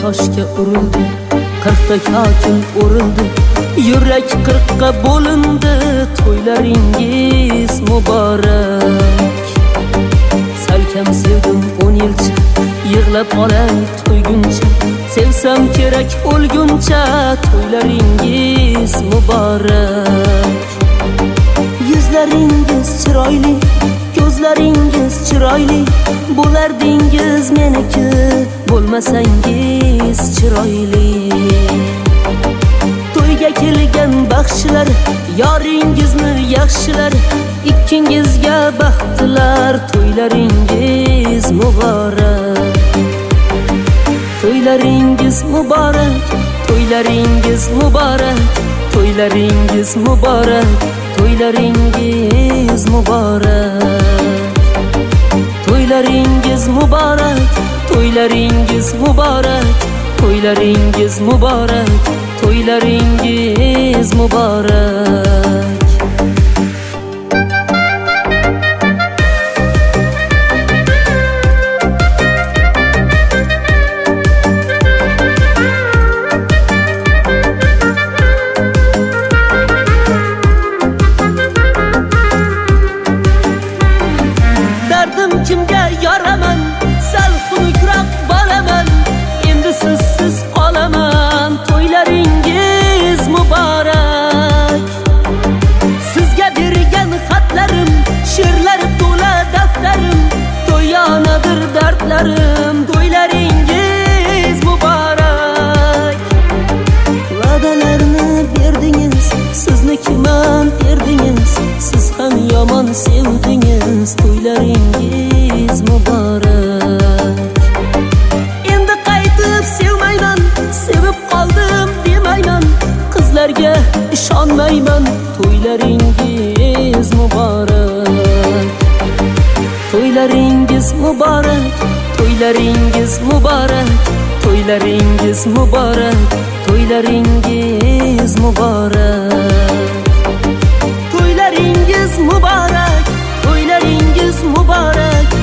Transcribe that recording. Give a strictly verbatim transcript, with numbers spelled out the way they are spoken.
toshga urildi, qirqta hokim o'rildi, yurak qirqqa bo'lindi. To'ylaringiz muborak. Salkam sevdim o'n yilcha, yig'lab olay to'yguncha, sevsam kerak o'lguncha. To'ylaringiz muborak. Yuzlaringiz chiroyli, ko'zlaringiz chiroyli, bo'lardingiz meniki, bo'lmasangiz chiroyli. To'yga kelgan baxshilar, yoringizni yaxshilar, ikkingizga baxtlar. To'ylaringiz muborak. To'ylaringiz muborak, to'ylaringiz muborak, to'ylaringiz muborak, to'ylaringiz muborak. To'ylaringiz muborak, to'ylaringiz muborak, to'ylaringiz muborak, to'ylaringiz muborak. Kimga yoraman, sal xunukroq bolaman, endi sizsiz qolaman. To'ylaringiz muborak. Sizga bergan xatlarim, she'rlar to'la daftarim, to'yonadir dardlarim. To'ylaringiz muborak. Va'dalarni berdingiz, siznikiman erdingiz, siz ham yomon sevdingiz. To'ylaringiz muborak. Endi qaytib sevmayman, sevib qoldim demayman, qizlarga ishonmayman. To'ylaringiz muborak. To'ylaringiz muborak, to'ylaringiz muborak, to'ylaringiz muborak, to'ylaringiz muborak. To'ylaringiz muborak, to'ylaringiz muborak,